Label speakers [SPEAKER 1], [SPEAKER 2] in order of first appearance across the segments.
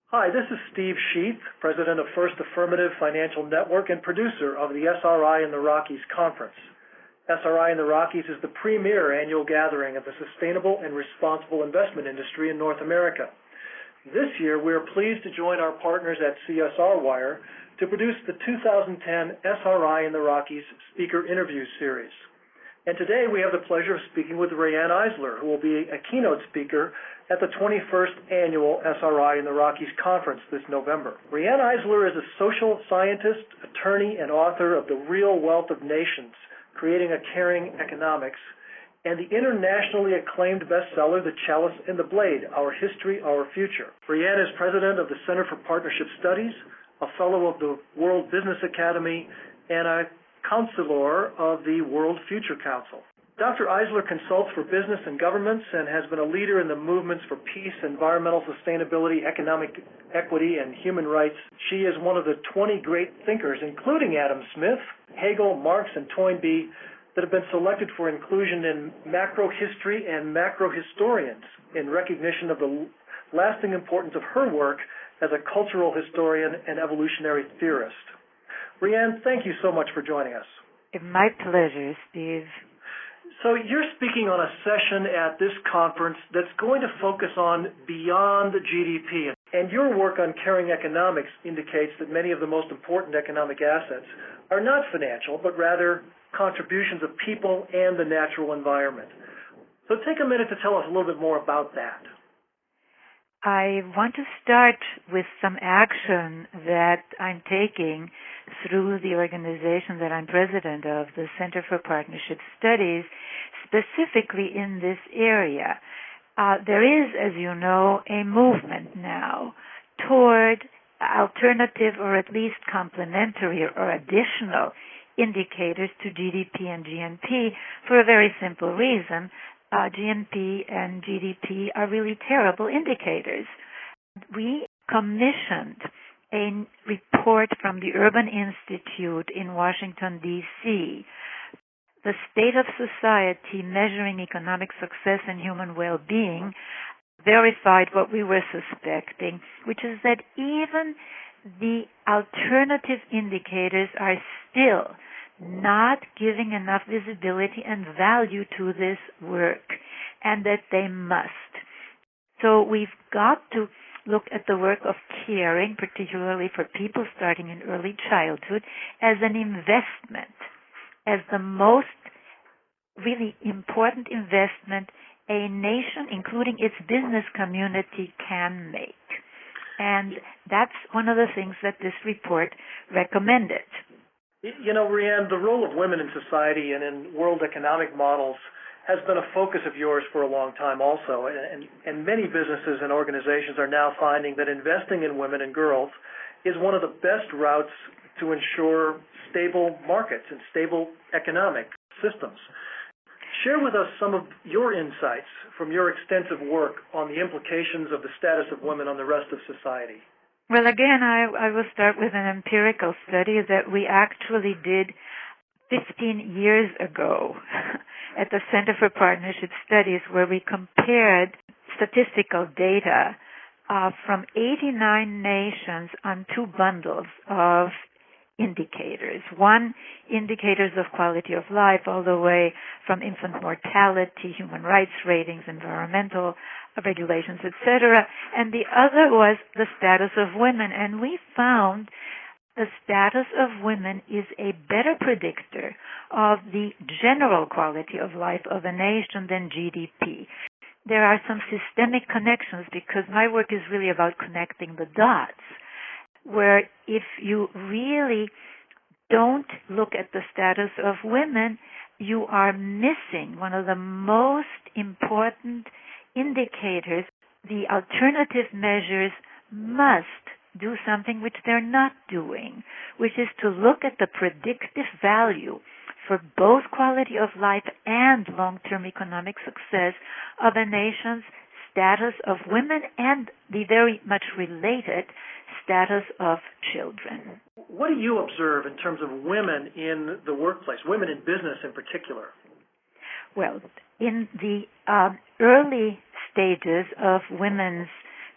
[SPEAKER 1] Hi, this is Steve Sheath, President of First Affirmative Financial Network and producer of the SRI in the Rockies Conference. SRI in the Rockies is the premier annual gathering of the sustainable and responsible investment industry in North America. This year, we are pleased to join our partners at CSR Wire to produce the 2010 SRI in the Rockies Speaker Interview Series. And today we have the pleasure of speaking with Rayanne Eisler, who will be a keynote speaker at the 21st Annual SRI in the Rockies Conference this November. Rayanne Eisler is a social scientist, attorney, and author of The Real Wealth of Nations, Creating a Caring Economics, and the internationally acclaimed bestseller, The Chalice and the Blade, Our History, Our Future. Rayanne is president of the Center for Partnership Studies, a fellow of the World Business Academy, and a counselor of the World Future Council. Dr. Eisler consults for business and governments and has been a leader in the movements for peace, environmental sustainability, economic equity, and human rights. She is one of the 20 great thinkers, including Adam Smith, Hegel, Marx, and Toynbee, that have been selected for inclusion in macro history and macro historians in recognition of the lasting importance of her work as a cultural historian and evolutionary theorist. Rayanne, thank you so much for joining us.
[SPEAKER 2] My pleasure, Steve.
[SPEAKER 1] So you're speaking on a session at this conference that's going to focus on beyond GDP. And your work on caring economics indicates that many of the most important economic assets are not financial, but rather contributions of people and the natural environment. So take a minute to tell us a little bit more about that.
[SPEAKER 2] I want to start with some action that I'm taking through the organization that I'm president of, the Center for Partnership Studies, specifically in this area. There is, as you know, a movement now toward alternative or at least complementary or additional indicators to GDP and GNP for a very simple reason. GNP and GDP are really terrible indicators. We commissioned a report from the Urban Institute in Washington, D.C., The State of Society Measuring Economic Success and Human Well-Being, verified what we were suspecting, which is that even the alternative indicators are still not giving enough visibility and value to this work, and that they must. So we've got to look at the work of caring, particularly for people starting in early childhood, as an investment, as the most really important investment a nation, including its business community, can make. And that's one of the things that this report recommended.
[SPEAKER 1] You know, Rayanne, the role of women in society and in world economic models has been a focus of yours for a long time also, and many businesses and organizations are now finding that investing in women and girls is one of the best routes to ensure stable markets and stable economic systems. Share with us some of your insights from your extensive work on the implications of the status of women on the rest of society.
[SPEAKER 2] Well, again, I will start with an empirical study that we actually did 15 years ago at the Center for Partnership Studies, where we compared statistical data from 89 nations on two bundles of indicators. One, indicators of quality of life, all the way from infant mortality, human rights ratings, environmental regulations, etc. And the other was the status of women. And we found the status of women is a better predictor of the general quality of life of a nation than GDP. There are some systemic connections because my work is really about connecting the dots, where if you really don't look at the status of women, you are missing one of the most important indicators. The alternative measures must do something which they're not doing, which is to look at the predictive value for both quality of life and long-term economic success of a nation's status of women and the very much related status of children.
[SPEAKER 1] What do you observe in terms of women in the workplace, women in business in particular?
[SPEAKER 2] Well, in the early stages of women's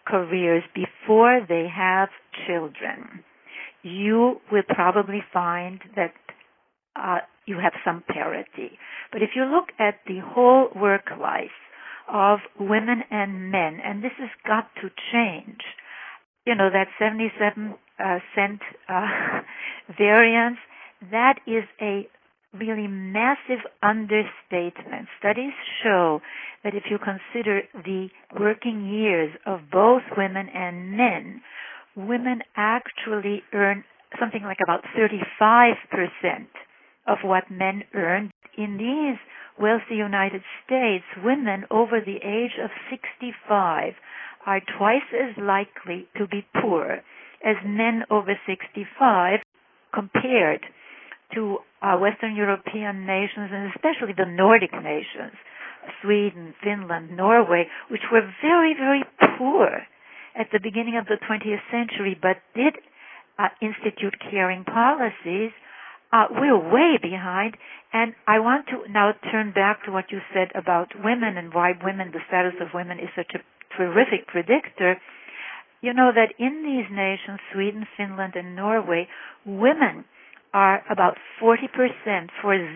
[SPEAKER 2] careers before they have children, you will probably find that you have some parity. But if you look at the whole work life of women and men, and this has got to change, that 77-cent variance, that is a really massive understatement. Studies show that if you consider the working years of both women and men, women actually earn something like about 35% of what men earn. In these wealthy United States, women over the age of 65 are twice as likely to be poor as men over 65 compared to Western European nations, and especially the Nordic nations, Sweden, Finland, Norway, which were very, very poor at the beginning of the 20th century, but did institute caring policies. We're way behind, and I want to now turn back to what you said about women and why the status of women is such a terrific predictor. You know that in these nations, Sweden, Finland, and Norway, women are about 40%, 0%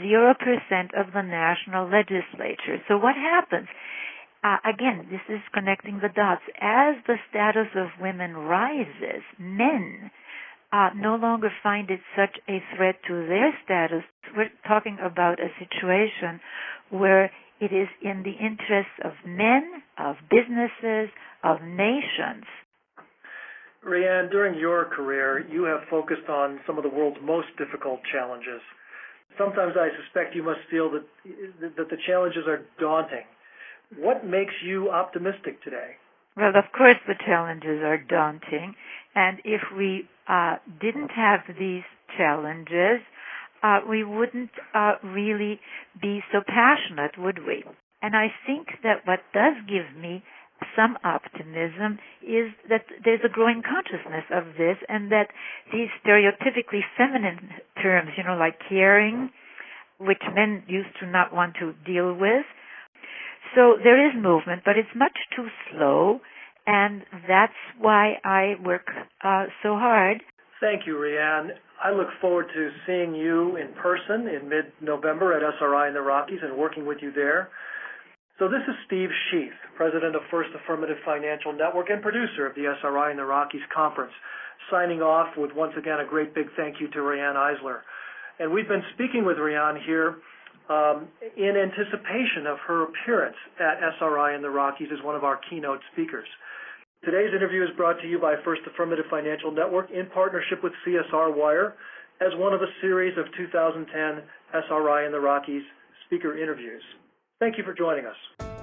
[SPEAKER 2] of the national legislature. So what happens? Again, this is connecting the dots. As the status of women rises, men no longer find it such a threat to their status. We're talking about a situation where it is in the interests of men, of businesses, of nations.
[SPEAKER 1] Rhianne, during your career, you have focused on some of the world's most difficult challenges. Sometimes I suspect you must feel that the challenges are daunting. What makes you optimistic today?
[SPEAKER 2] Well, of course the challenges are daunting, and if we didn't have these challenges, we wouldn't really be so passionate, would we? And I think that what does give me some optimism is that there's a growing consciousness of this, and that these stereotypically feminine terms, like caring, which men used to not want to deal with. So there is movement, but it's much too slow, and that's why I work so hard.
[SPEAKER 1] Thank you, Rhianne. I look forward to seeing you in person in mid-November at SRI in the Rockies and working with you there. So this is Steve Sheath, president of First Affirmative Financial Network and producer of the SRI in the Rockies conference, signing off with once again a great big thank you to Rhianne Eisler. And we've been speaking with Rhianne here in anticipation of her appearance at SRI in the Rockies as one of our keynote speakers. Today's interview is brought to you by First Affirmative Financial Network in partnership with CSR Wire as one of a series of 2010 SRI in the Rockies speaker interviews. Thank you for joining us.